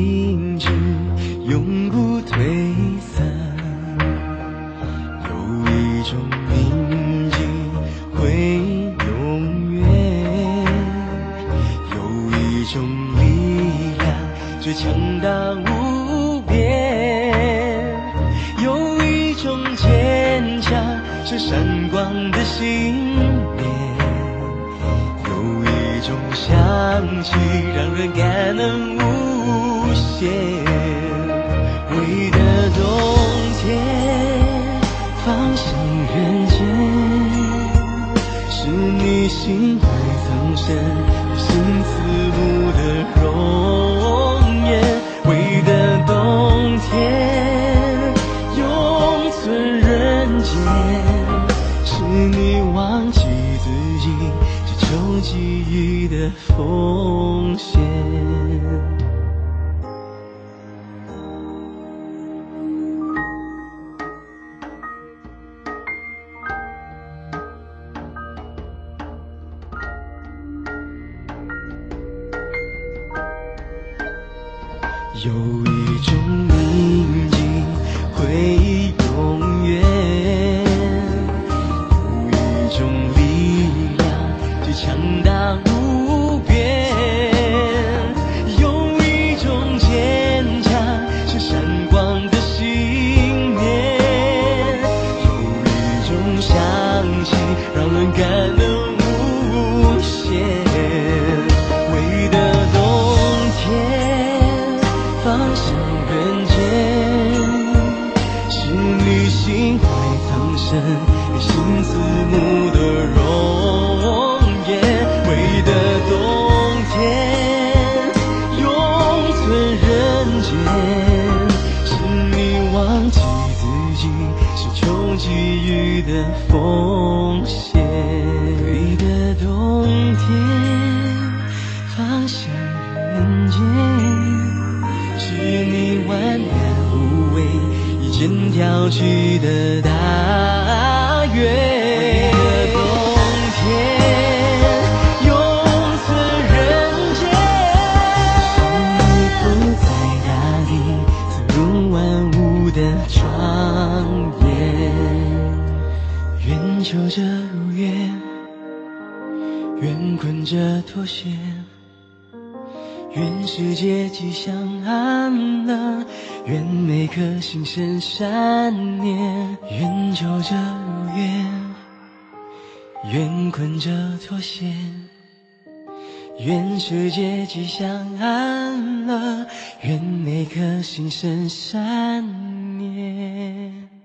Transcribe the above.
明知永不褪色，有一种铭记会永远，有一种力量最强大无边，有一种坚强是闪光的信念，有一种香气让人感恩无限。唯的冬天放向人间，是你心怀藏身心刺目的容颜。唯的冬天永存人间，是你忘记自己只求给予的奉献。有一种铭记会永远，有一种力量最强大无边，有一种坚强是闪光的信念，有一种香气让人感恩无限。唯的冬天放向人间，是你心怀藏身心刺目的容颜。唯的冬天永存人间，是你忘记自己是求给予的奉献。唯的冬天放向人间，是你万难无畏一肩挑起的大愿。唯的冬天永存人间，是你不再大地滋润万物的庄严。愿求着如愿，愿困着妥协，愿世界吉祥安乐，愿每颗心生善念。愿求着如愿，愿困着妥协，愿世界吉祥安乐，愿每颗心生善念。